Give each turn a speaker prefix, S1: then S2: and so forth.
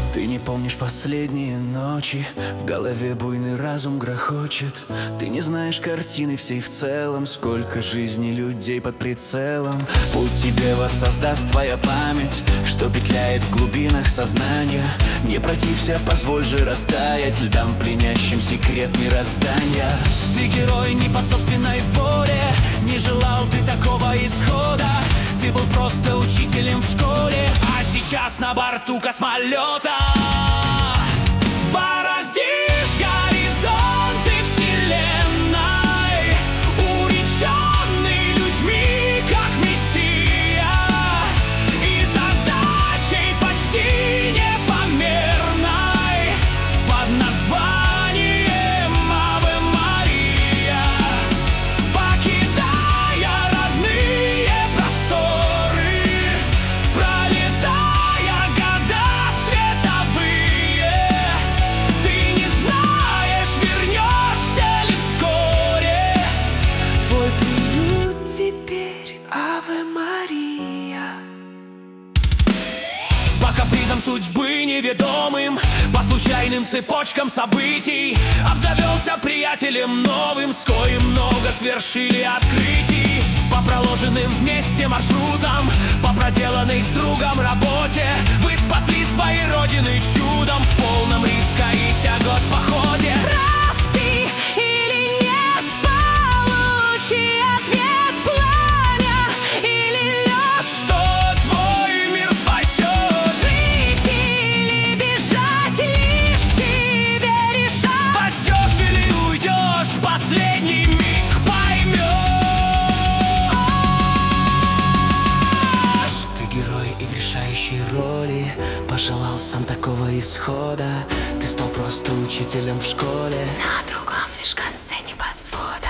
S1: Ты не помнишь последние ночи, в голове буйный разум грохочет. Ты не знаешь картины всей в целом, сколько жизней людей под прицелом. Путь тебе воссоздаст твоя память, что петляет в глубинах сознания. Не протився, позволь же растаять льдам, пленящим секрет мироздания. Ты герой не по собственной воле, не желал ты такого исхода. Ты был просто учителем в школе, а сейчас на борту космолета. Бороздишь горизонты вселенной, уреченный людьми, как мессия, и задачей почти непомерной под названием Аве Мария. Покидая родные просторы, пролетая года световые, ты не знаешь, вернешься ли вскоре. Твой приют теперь Аве Мария. По капризам судьбы неведомым, по случайным цепочкам событий обзавелся приятелем новым, с коим много свершили открытий. По проложенным вместе маршрутам, по проделанной с другом работе, вы спасли свои родины чудом в полном риска и тягот походе.
S2: Прав ты или нет, получи ответ: пламя или лед.
S1: Что твой мир спасет?
S2: Жить или бежать, лишь тебе решать.
S1: Спасешь или уйдешь, в последний миг поймешь. Ты герой и в решающей роли пожелал сам такого исхода. Ты стал просто учителем в школе,
S2: На другом лишь конце небосвода.